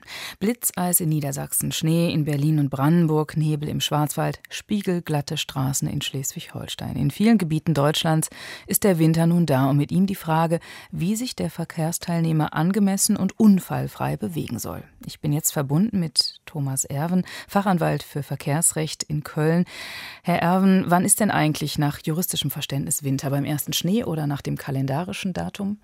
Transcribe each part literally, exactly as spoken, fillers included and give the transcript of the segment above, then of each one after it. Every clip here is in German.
Blitzeis in Niedersachsen, Schnee in Berlin und Brandenburg, Nebel im Schwarzwald, spiegelglatte Straßen in Schleswig-Holstein. In vielen Gebieten Deutschlands ist der Winter nun da und mit ihm die Frage, wie sich der Verkehrsteilnehmer angemessen und unfallfrei bewegen soll. Ich bin jetzt verbunden mit Thomas Erwen, Fachanwalt für Verkehrsrecht in Köln. Herr Erwen, wann ist denn eigentlich nach juristischem Verständnis Winter? Beim ersten Schnee oder nach dem kalendarischen Datum?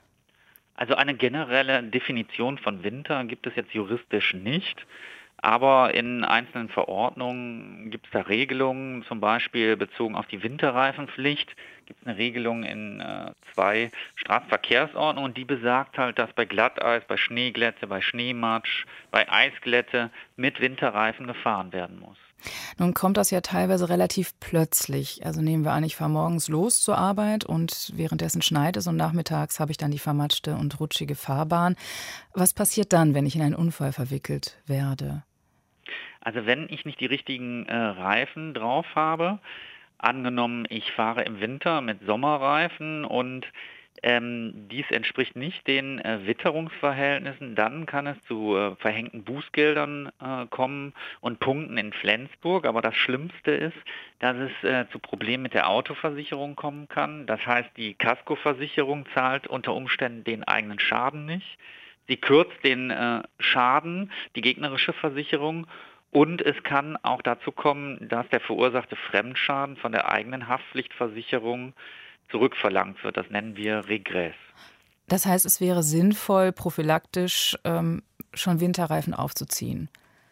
Also eine generelle Definition von Winter gibt es jetzt juristisch nicht, aber in einzelnen Verordnungen gibt es da Regelungen, zum Beispiel bezogen auf die Winterreifenpflicht gibt es eine Regelung in äh, zwei Straßenverkehrsordnungen, die besagt halt, dass bei Glatteis, bei Schneeglätte, bei Schneematsch, bei Eisglätte mit Winterreifen gefahren werden muss. Nun kommt das ja teilweise relativ plötzlich. Also nehmen wir an, ich fahre morgens los zur Arbeit und währenddessen schneit es und nachmittags habe ich dann die vermatschte und rutschige Fahrbahn. Was passiert dann, wenn ich in einen Unfall verwickelt werde? Also wenn ich nicht die richtigen äh, Reifen drauf habe, angenommen ich fahre im Winter mit Sommerreifen und ähm, dies entspricht nicht den äh, Witterungsverhältnissen, dann kann es zu äh, verhängten Bußgeldern äh, kommen und Punkten in Flensburg. Aber das Schlimmste ist, dass es äh, zu Problemen mit der Autoversicherung kommen kann. Das heißt, die Kaskoversicherung zahlt unter Umständen den eigenen Schaden nicht. Sie kürzt den äh, Schaden, die gegnerische Versicherung. Und es kann auch dazu kommen, dass der verursachte Fremdschaden von der eigenen Haftpflichtversicherung zurückverlangt wird. Das nennen wir Regress. Das heißt, es wäre sinnvoll, prophylaktisch ähm, schon Winterreifen aufzuziehen.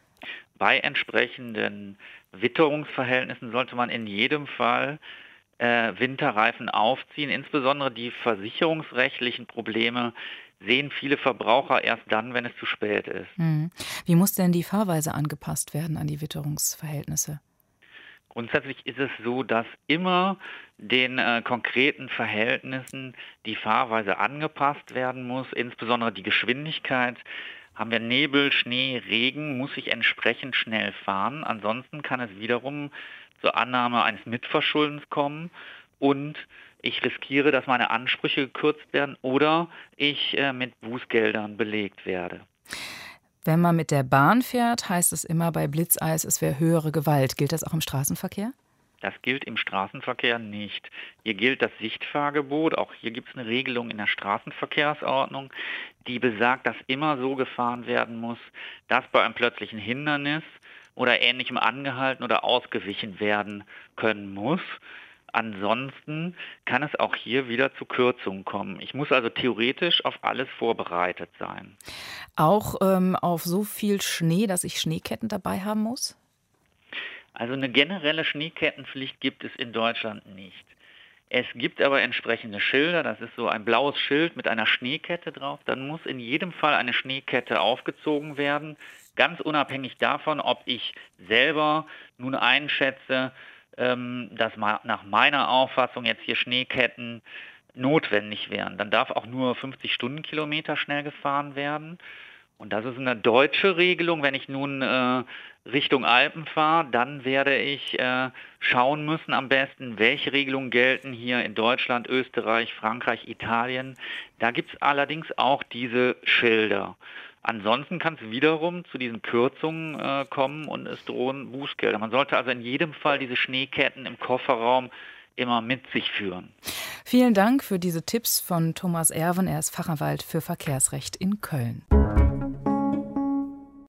Bei entsprechenden Witterungsverhältnissen sollte man in jedem Fall äh, Winterreifen aufziehen. Insbesondere die versicherungsrechtlichen Probleme sehen viele Verbraucher erst dann, wenn es zu spät ist. Hm. Wie muss denn die Fahrweise angepasst werden an die Witterungsverhältnisse? Grundsätzlich ist es so, dass immer den äh, konkreten Verhältnissen die Fahrweise angepasst werden muss, insbesondere die Geschwindigkeit. Haben wir Nebel, Schnee, Regen, muss ich entsprechend schnell fahren. Ansonsten kann es wiederum zur Annahme eines Mitverschuldens kommen und ich riskiere, dass meine Ansprüche gekürzt werden oder ich äh, mit Bußgeldern belegt werde. Wenn man mit der Bahn fährt, heißt es immer bei Blitzeis, es wäre höhere Gewalt. Gilt das auch im Straßenverkehr? Das gilt im Straßenverkehr nicht. Hier gilt das Sichtfahrgebot. Auch hier gibt es eine Regelung in der Straßenverkehrsordnung, die besagt, dass immer so gefahren werden muss, dass bei einem plötzlichen Hindernis oder Ähnlichem angehalten oder ausgewichen werden können muss. Ansonsten kann es auch hier wieder zu Kürzungen kommen. Ich muss also theoretisch auf alles vorbereitet sein. Auch ähm, auf so viel Schnee, dass ich Schneeketten dabei haben muss? Also eine generelle Schneekettenpflicht gibt es in Deutschland nicht. Es gibt aber entsprechende Schilder, das ist so ein blaues Schild mit einer Schneekette drauf. Dann muss in jedem Fall eine Schneekette aufgezogen werden, ganz unabhängig davon, ob ich selber nun einschätze, dass nach meiner Auffassung jetzt hier Schneeketten notwendig wären. Dann darf auch nur fünfzig Stundenkilometer schnell gefahren werden. Und das ist eine deutsche Regelung. Wenn ich nun äh, Richtung Alpen fahre, dann werde ich äh, schauen müssen am besten, welche Regelungen gelten hier in Deutschland, Österreich, Frankreich, Italien. Da gibt es allerdings auch diese Schilder. Ansonsten kann es wiederum zu diesen Kürzungen äh, kommen und es drohen Bußgelder. Man sollte also in jedem Fall diese Schneeketten im Kofferraum immer mit sich führen. Vielen Dank für diese Tipps von Thomas Erwen. Er ist Fachanwalt für Verkehrsrecht in Köln.